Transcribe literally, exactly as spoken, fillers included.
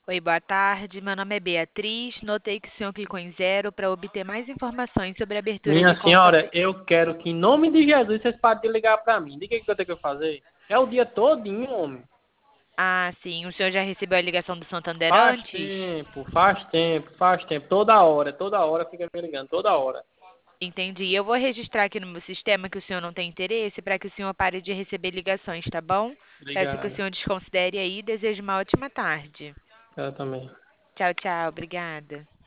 Oi, boa tarde. Meu nome é Beatriz. Notei que o senhor clicou em zero para obter mais informações sobre a abertura Minha de conta. senhora, eu quero que, em nome de Jesus, vocês parem de ligar pra mim. Diga o que eu tenho que fazer. É o dia todinho, homem. Ah, sim. O senhor já recebeu a ligação do Santander Faz antes? tempo, faz tempo, faz tempo. Toda hora, toda hora fica me ligando, toda hora. Entendi. Eu vou registrar aqui no meu sistema que o senhor não tem interesse para que o senhor pare de receber ligações, tá bom? Peço que o Obrigado. senhor desconsidere aí e desejo uma ótima tarde. Eu também. Tchau, tchau. Obrigada.